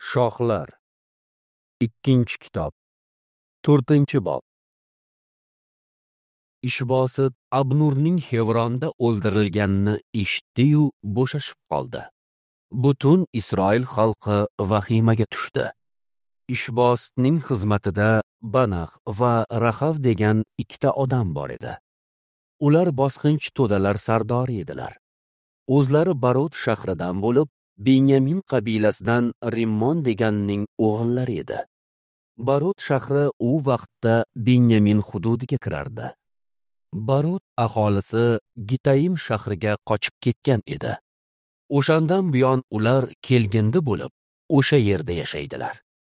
Shohlar 2-kitob 4-bob. Ishbosit Abnurning Hevronda o'ldirilganini eshitdi-yu bo'shashib qoldi. Butun Isroil xalqi vahimaga tushdi. Ishbositning xizmatida Banaq va Rahav degan ikkita odam bor edi. Ular bosqinchi to'dalar sardori edilar. O'zlari Barot shahridan bo'lib, Benyamin qabilasidan Rimmon deganning o'g'illari edi. Barot shahri u vaqtda Benyamin hududiga kirardi. Barot aholisi Gitayim shahriga qochib ketgan edi. O'shandan buyon ular kelgindi bo'lib, o'sha yerda yashaydilar.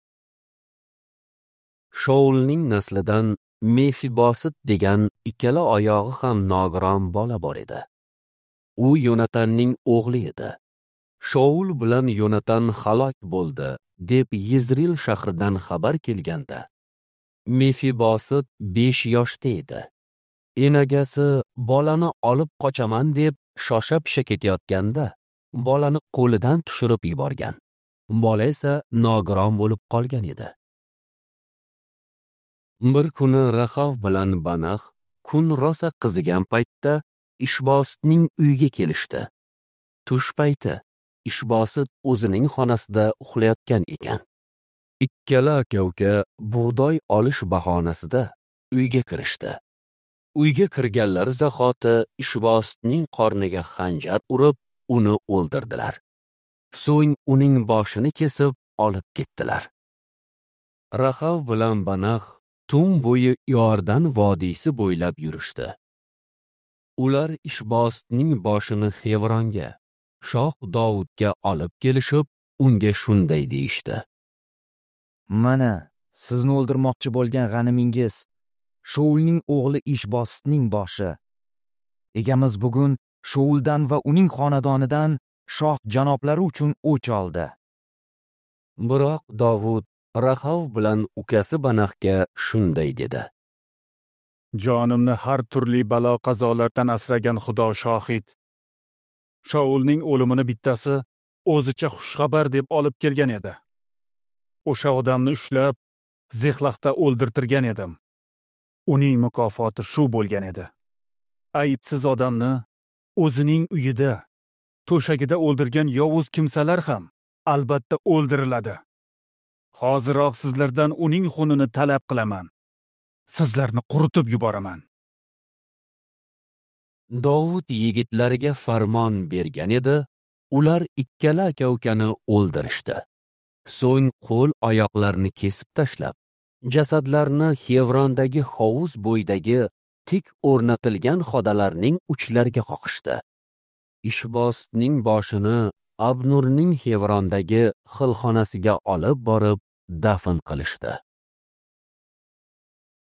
Shaulning naslidan Mefibosit degan ikkala oyog'i ham nogiron bola bor edi. U Yonatanning o'g'li edi. Shaul bilan Yonatan halok bo'ldi deb Yezril shahridan xabar kelganda, Mefibosit 5 yoshda edi. Enagasi bolani olib qochaman deb shosha-pisha ketayotganda, bolani qo'lidan tushirib yuborgan. Bola esa nogiron bo'lib qolgan edi. Bir kuni Rahav bilan Banaq kun rosa qizigan paytda Ishbositning uyiga kelishdi. Tush payti Ishbosit o'zining xonasida uxlayotgan ekan. Ikkala aka-uka bug'doy olish bahonasida uyga kirishdi. Uyga kirganlar zahoti Ishbositning qorniga xanjar urib, uni o'ldirdilar. So'ng uning boshini kesib olib ketdilar. Rahav bilan Banaq tun bo'yi Yordan vodiysi bo'ylab yurishdi. Ular Ishbositning boshini Hevronga, shoh Davudga olib kelishib, unga shunday deyishdi: Mana, sizni o'ldirmoqchi bo'lgan g'animingiz Shaulning o'g'li Ishbositning boshi. Egamiz bugun Shauldan va uning xonadonidan shoh janoblari uchun o'ch oldi. Biroq Davud Rahav bilan ukasi Banaqga shunday dedi: Jonimni har turli balo-qazolardan asragan Xudo shohid. Shaulning o'limini bittasi o'zicha xushxabar deb olib kelgan edi. O'sha odamni ushlab, Zexlaqda o'ldirtirgan edim. Uning mukofoti shu bo'lgan edi. Aybsiz odamni o'zining uyida, to'shagida o'ldirgan yovuz kimsalar ham albatta o'ldiriladi. Hoziroq sizlardan uning xunini talab qilaman. Sizlarni quritib yuboraman. Davud yigitlariga farmon bergan edi, ular ikkala aka-ukani o'ldirishdi. So'ng qo'l oyoqlarini kesib tashlab, jasadlarni Hevrondagi hovuz bo'yidagi tik o'rnatilgan xodalarning uchlariga qoqishdi. Ishbositning boshini Abnurning Hevrondagi xilxonasiga olib borib dafn qilishdi.